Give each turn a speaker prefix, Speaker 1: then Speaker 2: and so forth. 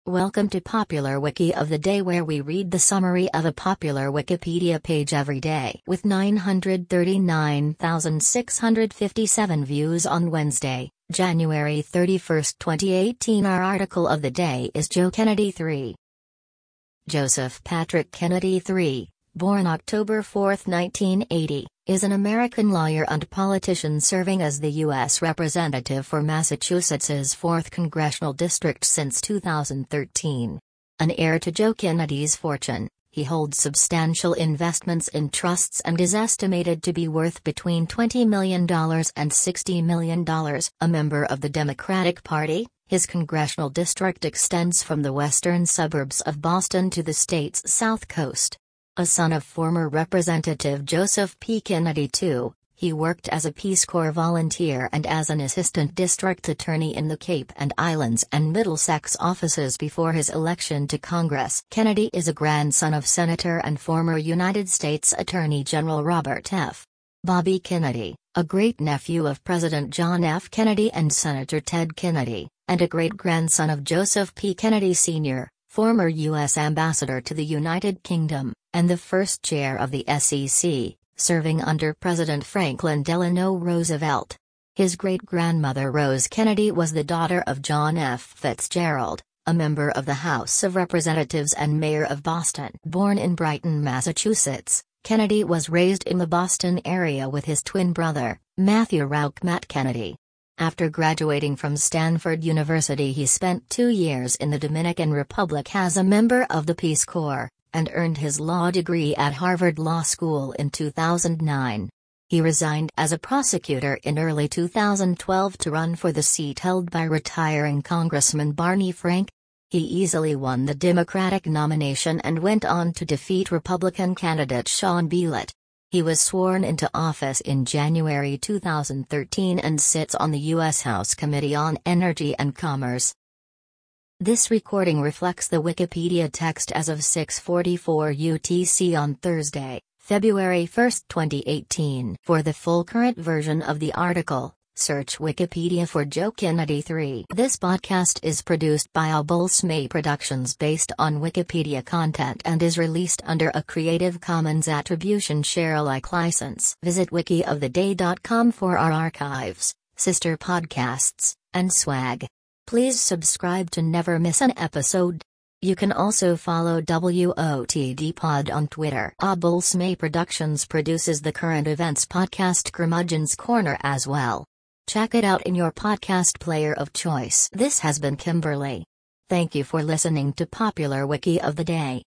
Speaker 1: Welcome to Popular Wiki of the Day, where we read the summary of a popular Wikipedia page every day. With 939,657 views on Wednesday, January 31, 2018, our article of the day is Joe Kennedy III. Joseph Patrick Kennedy III, born October 4, 1980, is an American lawyer and politician serving as the U.S. Representative for Massachusetts's 4th Congressional District since 2013. An heir to Joe Kennedy's fortune, he holds substantial investments in trusts and is estimated to be worth between $20 million and $60 million. A member of the Democratic Party, his congressional district extends from the western suburbs of Boston to the state's south coast. A son of former Representative Joseph P. Kennedy II, he worked as a Peace Corps volunteer and as an assistant district attorney in the Cape and Islands and Middlesex offices before his election to Congress. Kennedy is a grandson of Senator and former United States Attorney General Robert F. Bobby Kennedy, a great-nephew of President John F. Kennedy and Senator Ted Kennedy, and a great-grandson of Joseph P. Kennedy Sr., former U.S. Ambassador to the United Kingdom, and the first chair of the SEC, serving under President Franklin Delano Roosevelt. His great-grandmother Rose Kennedy was the daughter of John F. Fitzgerald, a member of the House of Representatives and mayor of Boston. Born in Brighton, Massachusetts, Kennedy was raised in the Boston area with his twin brother, Matthew Rauch Matt Kennedy. After graduating from Stanford University, he spent 2 years in the Dominican Republic as a member of the Peace Corps, and earned his law degree at Harvard Law School in 2009. He resigned as a prosecutor in early 2012 to run for the seat held by retiring Congressman Barney Frank. He easily won the Democratic nomination and went on to defeat Republican candidate Sean Beallett. He was sworn into office in January 2013 and sits on the U.S. House Committee on Energy and Commerce. This recording reflects the Wikipedia text as of 6:44 UTC on Thursday, February 1, 2018. For the full current version of the article, search Wikipedia for Joe Kennedy III. This podcast is produced by Abulsme Productions based on Wikipedia content and is released under a Creative Commons Attribution Share Alike license. Visit wikioftheday.com for our archives, sister podcasts, and swag. Please subscribe to never miss an episode. You can also follow WOTD Pod on Twitter. Abulsme Productions produces the current events podcast Curmudgeon's Corner as well. Check it out in your podcast player of choice. This has been Kimberly. Thank you for listening to Popular Wiki of the Day.